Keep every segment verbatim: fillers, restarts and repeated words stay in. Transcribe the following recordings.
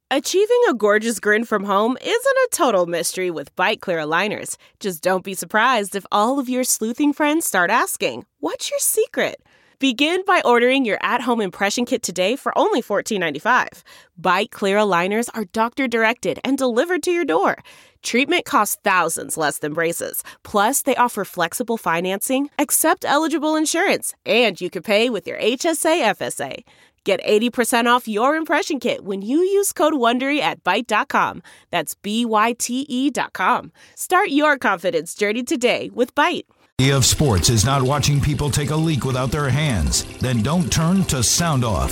Achieving a gorgeous grin from home isn't a total mystery with Byte Clear aligners. Just don't be surprised if all of your sleuthing friends start asking, "What's your secret?" Begin by ordering your at-home impression kit today for only fourteen ninety-five. Byte Clear aligners are doctor-directed and delivered to your door. Treatment costs thousands less than braces. Plus, they offer flexible financing, accept eligible insurance, and you can pay with your H S A F S A. Get eighty percent off your impression kit when you use code WONDERY at byte dot com. That's B Y T E dot com. Start your confidence journey today with Byte. Of sports is not watching people take a leak without their hands. Then don't turn to Sound Off.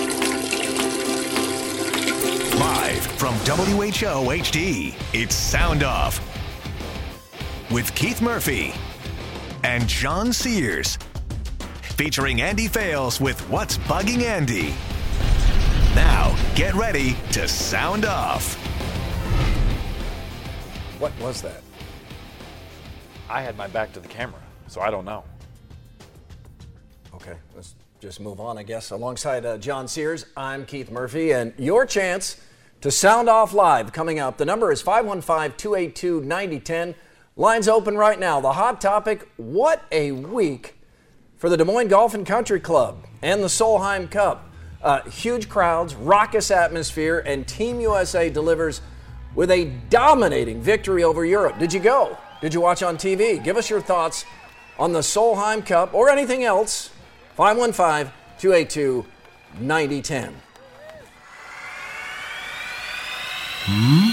Live from W H O H D, it's Sound Off with Keith Murphy and John Sears. Featuring Andy Fales with What's Bugging Andy. Now, get ready to sound off. What was that? I had my back to the camera, so I don't know. Okay, let's just move on, I guess. Alongside uh, John Sears, I'm Keith Murphy, and your chance to sound off live coming up. The number is five one five, two eight two, nine zero one zero. Lines open right now. The hot topic, what a week for the Des Moines Golf and Country Club and the Solheim Cup. Uh, huge crowds, raucous atmosphere, and Team U S A delivers with a dominating victory over Europe. Did you go? Did you watch on T V? Give us your thoughts on the Solheim Cup or anything else. five one five, two eight two, nine zero one zero. Hmm?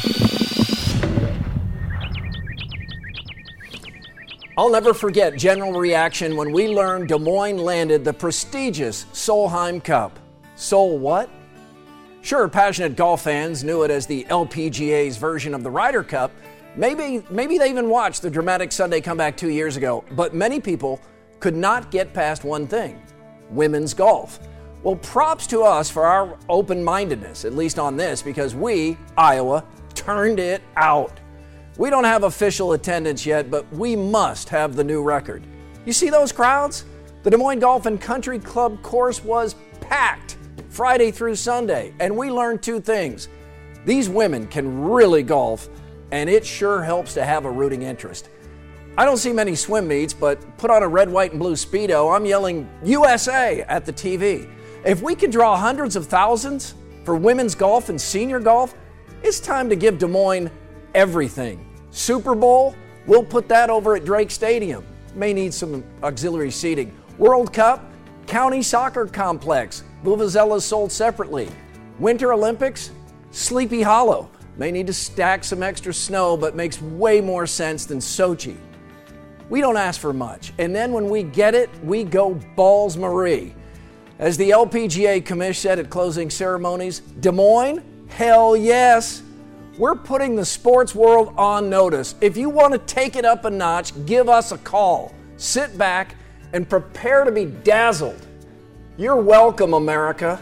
I'll never forget general reaction when we learned Des Moines landed the prestigious Solheim Cup. Sol what? Sure, passionate golf fans knew it as the L P G A's version of the Ryder Cup. Maybe, maybe they even watched the dramatic Sunday comeback two years ago. But many people could not get past one thing: women's golf. Well, props to us for our open-mindedness, at least on this, because we, Iowa, turned it out. We don't have official attendance yet, but we must have the new record. You see those crowds? The Des Moines Golf and Country Club course was packed Friday through Sunday, and we learned two things. These women can really golf, and it sure helps to have a rooting interest. I don't see many swim meets, but put on a red, white, and blue Speedo, I'm yelling U S A at the T V. If we can draw hundreds of thousands for women's golf and senior golf, it's time to give Des Moines everything. Super Bowl, we'll put that over at Drake Stadium. May need some auxiliary seating. World Cup, County Soccer Complex. Vuvuzelas sold separately. Winter Olympics, Sleepy Hollow. May need to stack some extra snow, but makes way more sense than Sochi. We don't ask for much. And then when we get it, we go balls Marie. As the L P G A commish said at closing ceremonies, Des Moines, hell yes. We're putting the sports world on notice. If you want to take it up a notch, give us a call. Sit back and prepare to be dazzled. You're welcome, America.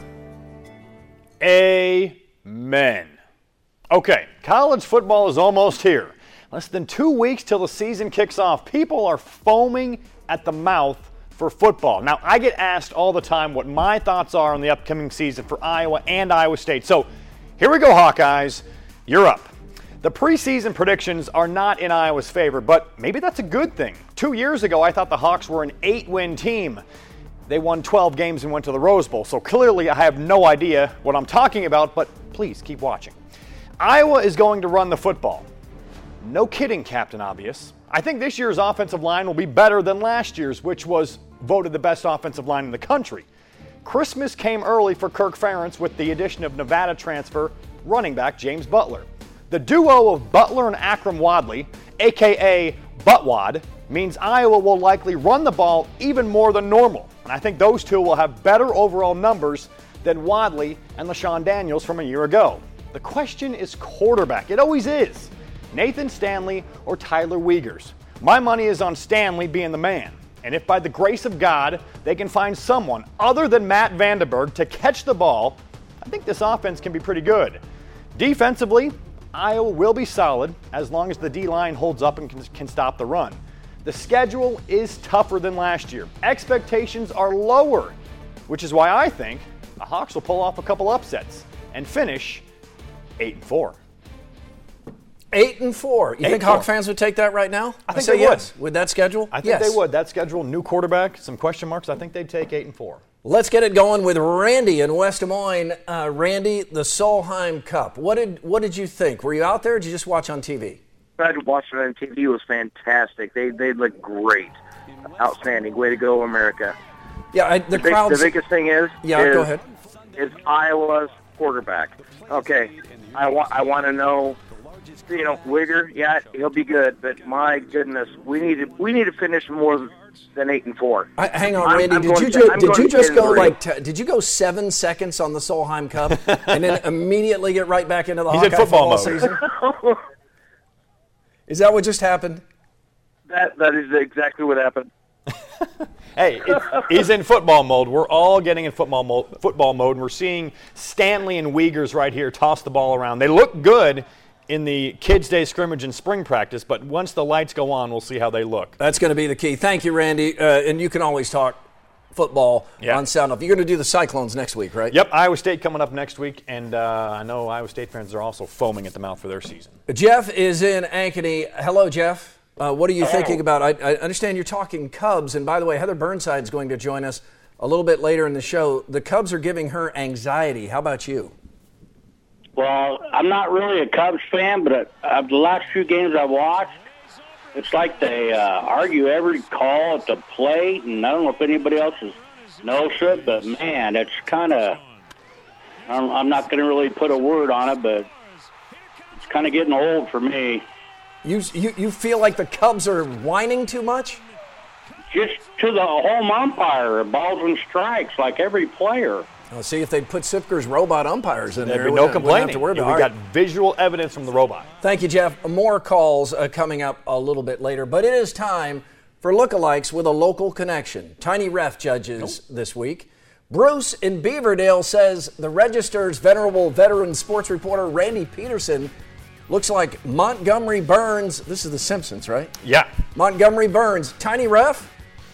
Amen. Okay, college football is almost here. Less than two weeks till the season kicks off. People are foaming at the mouth for football. Now, I get asked all the time what my thoughts are on the upcoming season for Iowa and Iowa State. So, here we go, Hawkeyes. You're up. The preseason predictions are not in Iowa's favor, but maybe that's a good thing. Two years ago, I thought the Hawks were an eight-win team. They won twelve games and went to the Rose Bowl, so clearly I have no idea what I'm talking about, but please keep watching. Iowa is going to run the football. No kidding, Captain Obvious. I think this year's offensive line will be better than last year's, which was voted the best offensive line in the country. Christmas came early for Kirk Ferentz with the addition of Nevada transfer running back James Butler. The duo of Butler and Akram Wadley, a k a. Buttwad, means Iowa will likely run the ball even more than normal. And I think those two will have better overall numbers than Wadley and LaShawn Daniels from a year ago. The question is quarterback. It always is. Nathan Stanley or Tyler Wiegers. My money is on Stanley being the man. And if by the grace of God they can find someone other than Matt Vandenberg to catch the ball, I think this offense can be pretty good. Defensively, Iowa will be solid as long as the D-line holds up and can, can stop the run. The schedule is tougher than last year. Expectations are lower, which is why I think the Hawks will pull off a couple upsets and finish Eight and four. Eight and four. You Eight think four. Hawk fans would take that right now? I think say they would. Yes. With that schedule? I think yes. they would. That schedule, new quarterback, some question marks. I think they'd take eight and four. Let's get it going with Randy in West Des Moines. Uh, Randy, the Solheim Cup. What did what did you think? Were you out there or did you just watch on T V? I watched it on T V. It was fantastic. They they looked great. Outstanding. Way to go, America. Yeah, I, the, The, big, crowds. the biggest thing is, Yeah, is, go ahead. is Iowa's quarterback. Okay, I want I want to know, you know, Wigger, yeah, he'll be good, but my goodness, we need to we need to finish more than eight and four. I, hang on, I'm- Randy. I'm did going you to- ju- I'm did going you to just ten go and three. like? T- did you go seven seconds on the Solheim Cup and then immediately get right back into the He's Hawkeye in football mode. season? Is that what just happened? That that is exactly what happened. Hey, it, he's in football mode. We're all getting in football mode, football mode, and we're seeing Stanley and Wiegers right here toss the ball around. They look good in the Kids' Day scrimmage and spring practice, but once the lights go on, we'll see how they look. That's going to be the key. Thank you, Randy. Uh, and you can always talk football Yeah. on Sound Off. You're going to do the Cyclones next week, right? Yep, Iowa State coming up next week, and uh, I know Iowa State fans are also foaming at the mouth for their season. Jeff is in Ankeny. Hello, Jeff. Uh, what are you thinking about? I, I understand you're talking Cubs, and by the way, Heather Burnside's going to join us a little bit later in the show. The Cubs are giving her anxiety. How about you? Well, I'm not really a Cubs fan, but uh, the last few games I've watched, it's like they uh, argue every call at the plate, and I don't know if anybody else has noticed it, but man, it's kind of, I'm not going to really put a word on it, but it's kind of getting old for me. You, you you feel like the Cubs are whining too much? Just to the home umpire, balls and strikes, like every player. Let's see if they'd put Sipker's robot umpires in There'd there. be we no wouldn't- wouldn't have complaining. to worry We about it. got All right. visual evidence from the robot. Thank you, Jeff. More calls uh, coming up a little bit later, but it is time for lookalikes with a local connection. Tiny Ref judges nope. this week. Bruce in Beaverdale says the Register's venerable veteran sports reporter Randy Peterson looks like Montgomery Burns. This is The Simpsons, right? Yeah. Montgomery Burns. Tiny Ref?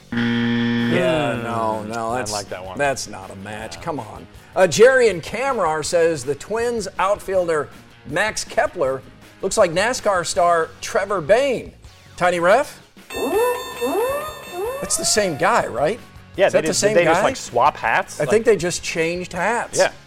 Yeah, no, no. That's, I like that one. That's not a match. Come on. Uh, Jerry in Camrar says the Twins outfielder Max Kepler looks like NASCAR star Trevor Bayne. Tiny Ref? That's the same guy, right? Yeah, Is that they the did, same did they guy? just like swap hats? I Like- think they just changed hats. Yeah.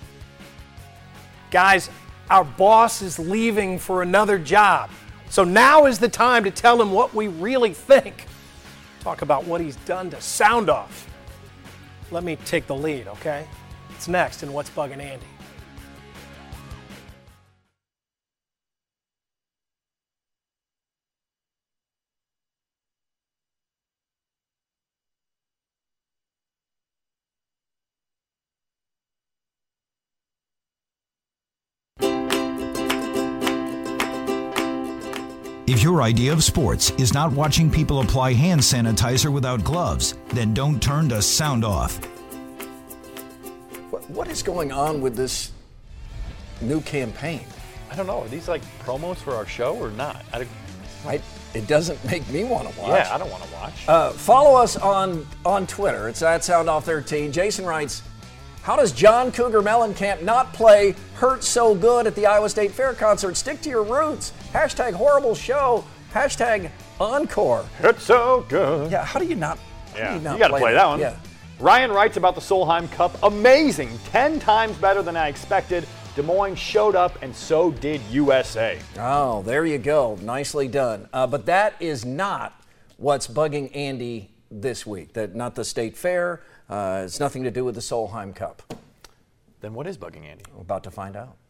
Guys, our boss is leaving for another job. So now is the time to tell him what we really think. Talk about what he's done to Sound Off. Let me take the lead, okay? It's next in What's Bugging Andy. If your idea of sports is not watching people apply hand sanitizer without gloves, then don't turn to Sound Off. What, what is going on with this new campaign? I don't know. Are these like promos for our show or not? I, Right? It doesn't make me want to watch. yeah, I don't want to watch. Uh, follow us on, on Twitter. It's at Sound Off thirteen. Jason writes, how does John Cougar Mellencamp not play Hurt So Good at the Iowa State Fair concert? Stick to your roots. Hashtag horrible show. Hashtag encore. It's so good. Yeah, how do you not, how Yeah, do you not you got to play that one. Yeah. Ryan writes about the Solheim Cup. Amazing. Ten times better than I expected. Des Moines showed up, and so did U S A. Oh, there you go. Nicely done. Uh, but that is not what's bugging Andy this week. That not the state fair. Uh, it's nothing to do with the Solheim Cup. Then what is bugging Andy? We're about to find out.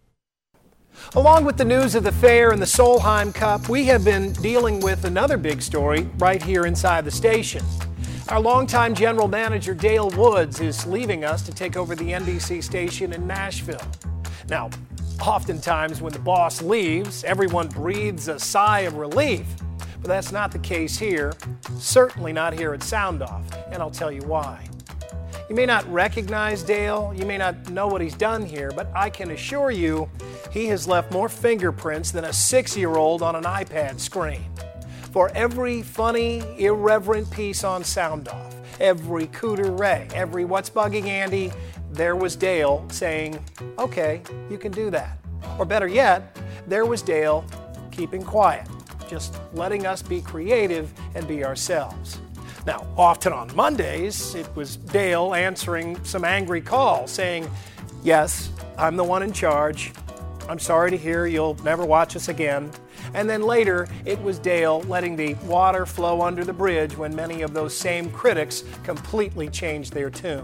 Along with the news of the fair and the Solheim Cup, we have been dealing with another big story right here inside the station. Our longtime general manager, Dale Woods, is leaving us to take over the N B C station in Nashville. Now, oftentimes when the boss leaves, everyone breathes a sigh of relief. But that's not the case here, certainly not here at Sound Off, and I'll tell you why. You may not recognize Dale, you may not know what he's done here, but I can assure you he has left more fingerprints than a six-year-old on an iPad screen. For every funny, irreverent piece on Sound Off, every Cooter Ray, every What's Bugging Andy, there was Dale saying, okay, you can do that. Or better yet, there was Dale keeping quiet, just letting us be creative and be ourselves. Now, often on Mondays, it was Dale answering some angry call saying, yes, I'm the one in charge. I'm sorry to hear you'll never watch us again. And then later, it was Dale letting the water flow under the bridge when many of those same critics completely changed their tune.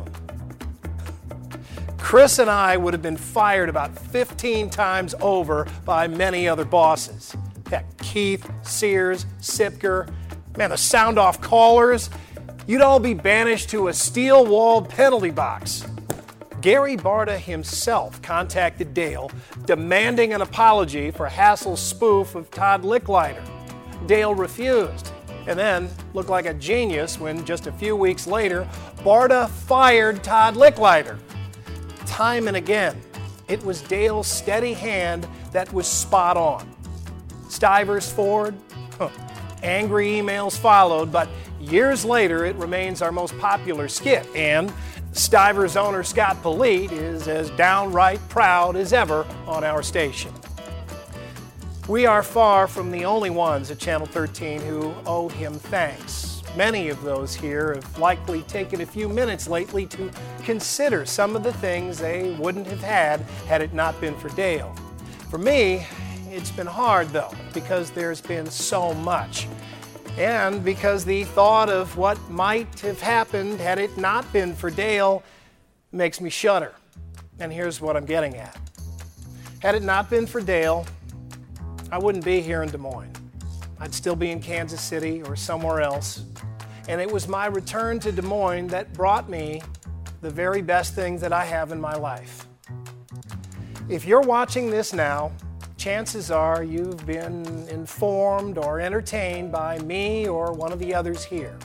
Chris and I would have been fired about fifteen times over by many other bosses. Heck, Keith, Sears, Sipker, man, the sound-off callers, you'd all be banished to a steel-walled penalty box. Gary Barta himself contacted Dale, demanding an apology for Hassel's spoof of Todd Licklider. Dale refused, and then looked like a genius when just a few weeks later, Barta fired Todd Licklider. Time and again, it was Dale's steady hand that was spot on. Stivers Ford, huh, angry emails followed, but years later it remains our most popular skit, and Stivers owner Scott Polite is as downright proud as ever on our station. We are far from the only ones at Channel thirteen who owe him thanks. Many of those here have likely taken a few minutes lately to consider some of the things they wouldn't have had had it not been for Dale. For me, it's been hard though, because there's been so much. And because the thought of what might have happened had it not been for Dale makes me shudder. And here's what I'm getting at. Had it not been for Dale, I wouldn't be here in Des Moines. I'd still be in Kansas City or somewhere else. And it was my return to Des Moines that brought me the very best thing that I have in my life. If you're watching this now, chances are you've been informed or entertained by me or one of the others here.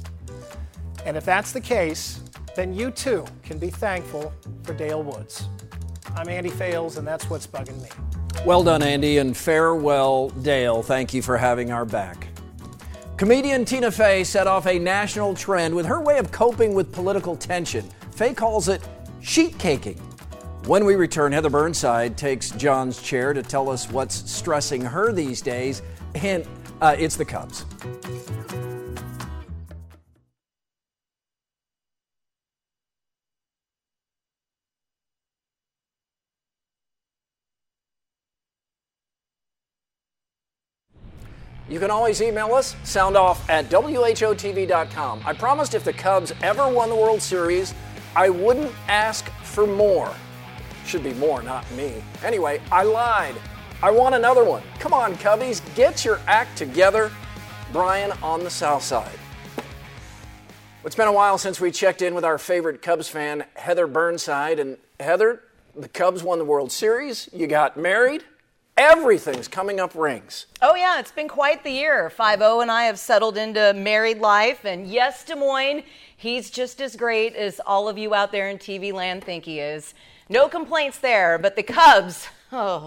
And if that's the case, then you too can be thankful for Dale Woods. I'm Andy Fales, and that's what's bugging me. Well done, Andy, and farewell, Dale. Thank you for having our back. Comedian Tina Fey set off a national trend with her way of coping with political tension. Fey calls it sheet caking. When we return, Heather Burnside takes John's chair to tell us what's stressing her these days, and uh, it's the Cubs. You can always email us, soundoff at W H O T V dot com. I promised if the Cubs ever won the World Series, I wouldn't ask for more. Should be more, not me. Anyway, I lied. I want another one. Come on, Cubbies, get your act together. Brian on the South Side. It's been a while since we checked in with our favorite Cubs fan, Heather Burnside. And Heather, the Cubs won the World Series. You got married. Everything's coming up rings. Oh, yeah, it's been quite the year. five oh and I have settled into married life. And yes, Des Moines, he's just as great as all of you out there in T V land think he is. No complaints there, but the Cubs, oh,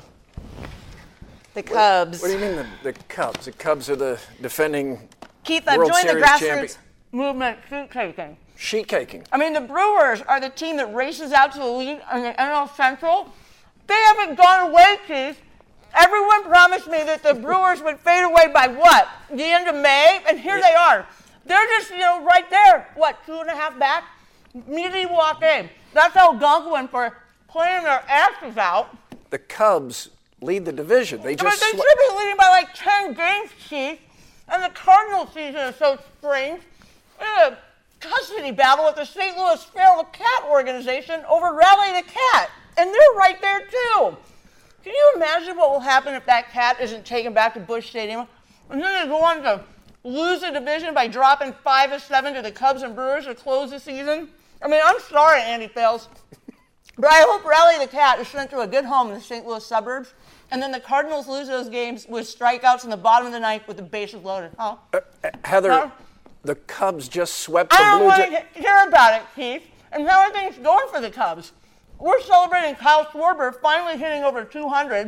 the Cubs. What, what do you mean the, the Cubs? The Cubs are the defending Keith, I've World joined Series the grassroots champion. movement sheet caking. Sheet caking. I mean, the Brewers are the team that races out to the lead in the N L Central. They haven't gone away, Keith. Everyone promised me that the Brewers would fade away by what? The end of May? And here yeah. they are. They're just, you know, right there. What, two and a half back? Immediately walk in. That's Algonquin for playing their asses out. The Cubs lead the division. They just I mean, they sw- should be leading by like ten games, Chief. And the Cardinals season is so strange. In a custody battle with the Saint Louis Feral Cat Organization over Rally the Cat. And they're right there, too. Can you imagine what will happen if that cat isn't taken back to Busch Stadium? And then they go on to lose the division by dropping five of seven to the Cubs and Brewers to close the season? I mean, I'm sorry, Andy Fales. But I hope Rally the Cat is sent to a good home in the Saint Louis suburbs, and then the Cardinals lose those games with strikeouts in the bottom of the ninth with the bases loaded. Huh? Uh, uh, Heather, huh? The Cubs just swept the I don't Blue want Jays. to hear about it, Keith. And how are things going for the Cubs? We're celebrating Kyle Schwarber finally hitting over two hundred.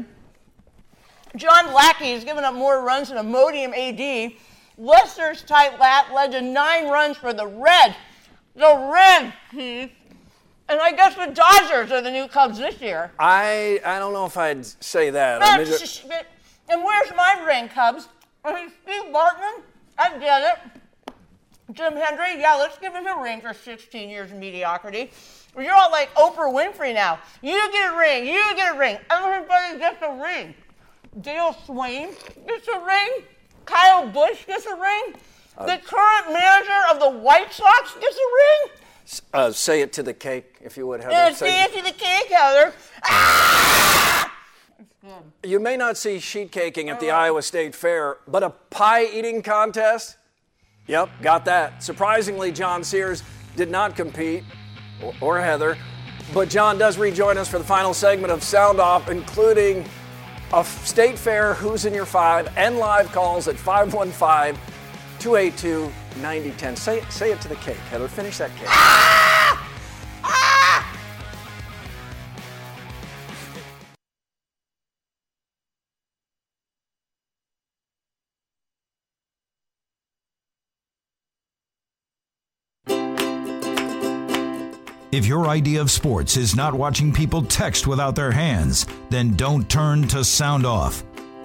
John Lackey has given up more runs than Imodium A D. Lester's tight lat led to nine runs for the Reds. The Reds, Keith. And I guess the Dodgers are the new Cubs this year. I I don't know if I'd say that. Ah, I mean, sh- sh- and where's my ring, Cubs? I mean, Steve Bartman, I get it. Jim Hendry, yeah, let's give him a ring for sixteen years of mediocrity. You're all like Oprah Winfrey now. You get a ring, you get a ring. Everybody gets a ring. Dale Swain gets a ring. Kyle Busch gets a ring. Uh, the current manager of the White Sox gets a ring. Uh, say it to the cake, if you would, Heather. Uh, say it to the cake, Heather. Ah! You may not see sheet caking at the Iowa State Fair, but a pie eating contest? Yep, got that. Surprisingly, John Sears did not compete, or, or Heather, but John does rejoin us for the final segment of Sound Off, including a State Fair Who's in Your Five and live calls at five one five, two eight two, nine zero one zero. Say, say it to the cake, Heather. Finish that cake. Ah! Ah! If your idea of sports is not watching people text without their hands, then don't turn to Sound Off.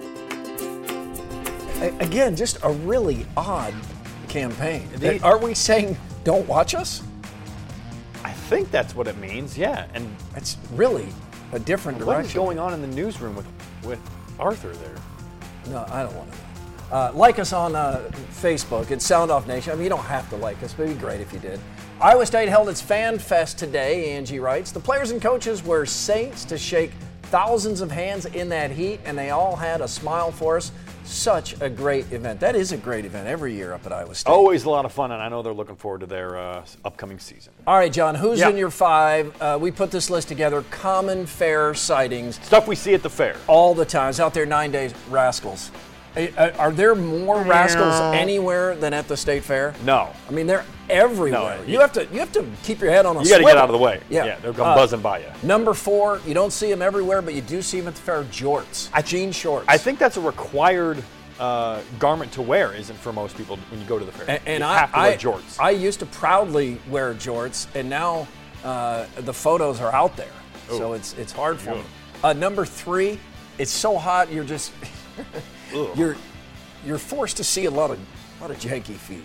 Again, just a really odd campaign. The, Are we saying don't watch us? I think that's what it means, yeah. And it's really a different what direction. What is going on in the newsroom with, with Arthur there? No, I don't want to know. Uh, like us on uh, Facebook. It's Sound Off Nation. I mean, you don't have to like us, but it'd be great if you did. Iowa State held its Fan Fest today, Angie writes. The players and coaches were saints to shake thousands of hands in that heat, and they all had a smile for us. Such a great event. That is a great event every year up at Iowa State. Always a lot of fun, and I know they're looking forward to their uh, upcoming season. All right, John, who's yeah. in your five? Uh, we put this list together. Common fair sightings. Stuff we see at the fair. All the time. It's out there nine days. Rascals. Are there more rascals no. anywhere than at the State Fair? No. I mean, they're everywhere. No, you have to you have to keep your head on a You got to swivel. get out of the way. Yeah, yeah they'll come uh, buzzing by you. Number four, you don't see them everywhere, but you do see them at the fair. Jorts, I, jean shorts. I think that's a required uh, garment to wear, isn't for most people when you go to the fair. And, and you I, have to I, wear jorts. I used to proudly wear jorts, and now uh, the photos are out there, Ooh. so it's it's hard for Ooh. me. Uh, number three, it's so hot you're just you're. You're forced to see a lot of a lot of janky feet,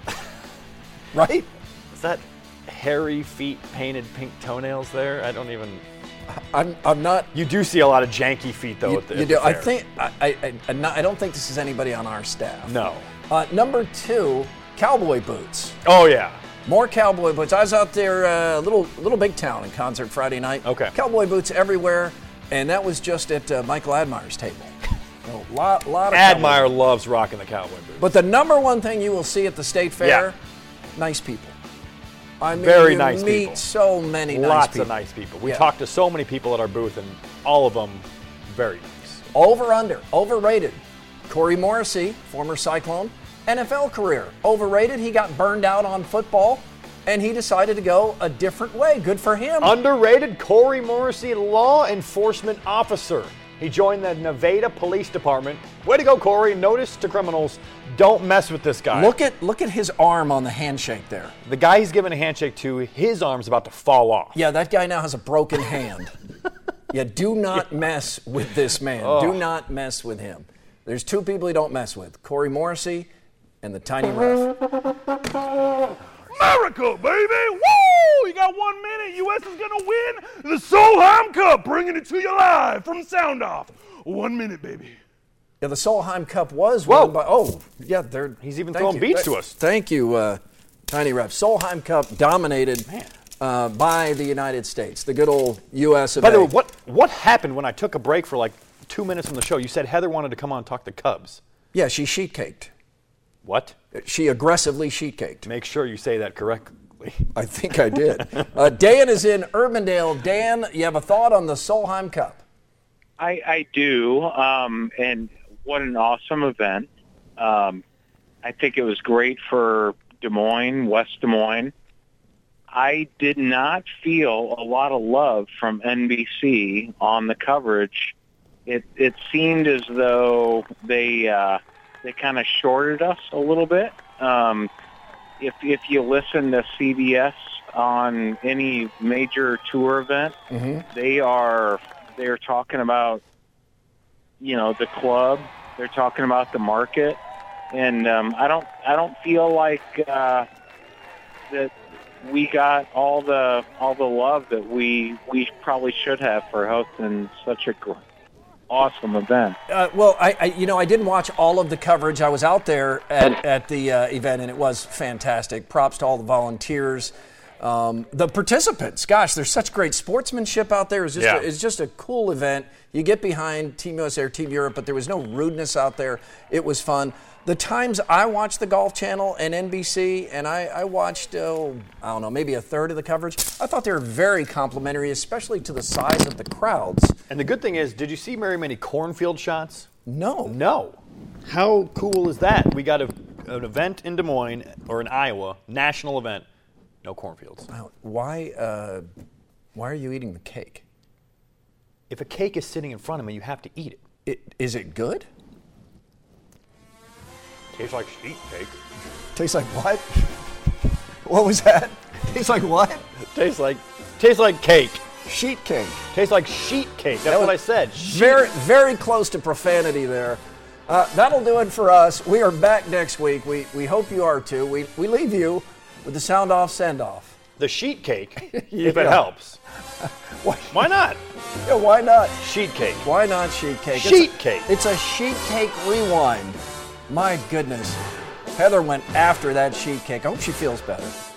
right? Is that hairy feet painted pink toenails there? I don't even. I'm I'm not. You do see a lot of janky feet though. You, at the, you at do. the I fair. think I I, I not, I don't think this is anybody on our staff. No. Uh, number two, cowboy boots. Oh yeah. More cowboy boots. I was out there, a uh, little little big town in concert Friday night. Okay. Cowboy boots everywhere, and that was just at uh, Michael Admire's table. A lot, lot of Admire cowboy. loves rocking the cowboy boots. But the number one thing you will see at the State Fair, yeah. nice people. I mean, Very you nice meet people. so many Lots nice people. of nice people. We Yeah. talked to so many people at our booth, and all of them very nice. Over, under, overrated. Corey Morrissey, former Cyclone, N F L career. Overrated. He got burned out on football, and he decided to go a different way. Good for him. Underrated, Corey Morrissey, law enforcement officer. He joined the Nevada Police Department. Way to go, Corey. Notice to criminals, don't mess with this guy. Look at look at his arm on the handshake there. The guy he's giving a handshake to, his arm's about to fall off. Yeah, that guy now has a broken hand. Yeah, do not mess with this man. Oh. Do not mess with him. There's two people you don't mess with, Corey Morrissey and the tiny ref. America, baby! Woo! You got one minute. U S is going to win the Solheim Cup, bringing it to you live from Sound Off. One minute, baby. Yeah, the Solheim Cup was Whoa. won by, oh, yeah, they're. He's even thank throwing you. beats Th- to us. Thank you, uh, Tiny Ref. Solheim Cup dominated uh, by the United States, the good old U S of A. By the way, what, what happened when I took a break for like two minutes from the show? You said Heather wanted to come on and talk to Cubs. Yeah, she sheet caked. What? She aggressively sheet caked. Make sure you say that correctly. I think I did. uh, Dan is in Urbandale. Dan, you have a thought on the Solheim Cup? I, I do, um, and what an awesome event. Um, I think it was great for Des Moines, West Des Moines. I did not feel a lot of love from N B C on the coverage. It it seemed as though they uh, they kind of shorted us a little bit. Um, if if you listen to C B S on any major tour event, Mm-hmm. they are they're talking about, you know, the club. They're talking about the market, and um, I don't I don't feel like uh, that we got all the all the love that we we probably should have for hosting such a gr- awesome event. Uh, well, I, I you know I didn't watch all of the coverage. I was out there at, at the uh, event, and it was fantastic. Props to all the volunteers, um, the participants. Gosh, there's such great sportsmanship out there. It's just Yeah. a, it's just a cool event. You get behind Team U S A or Team Europe, but there was no rudeness out there. It was fun. The times I watched the Golf Channel and N B C, and I, I watched, oh, I don't know, maybe a third of the coverage, I thought they were very complimentary, especially to the size of the crowds. And the good thing is, did you see very many cornfield shots? No. No. How cool is that? We got a, an event in Des Moines, or in Iowa, national event, no cornfields. Wow. Why, uh, why are you eating the cake? If a cake is sitting in front of me, you have to eat it. it is it good? Tastes like sheet cake. Tastes like what? What was that? Tastes like what? Tastes like tastes like cake. Sheet cake. Tastes like sheet cake. That's That what I was said. Very, very close to profanity there. Uh, that'll do it for us. We are back next week. We we hope you are too. We we leave you with the sound off send off. The sheet cake, if Yeah. it helps. Why, Why not? yeah, why not? Sheet cake. Why not sheet cake? Sheet it's a, cake. It's a sheet cake rewind. My goodness. Heather went after that sheet cake. I hope she feels better.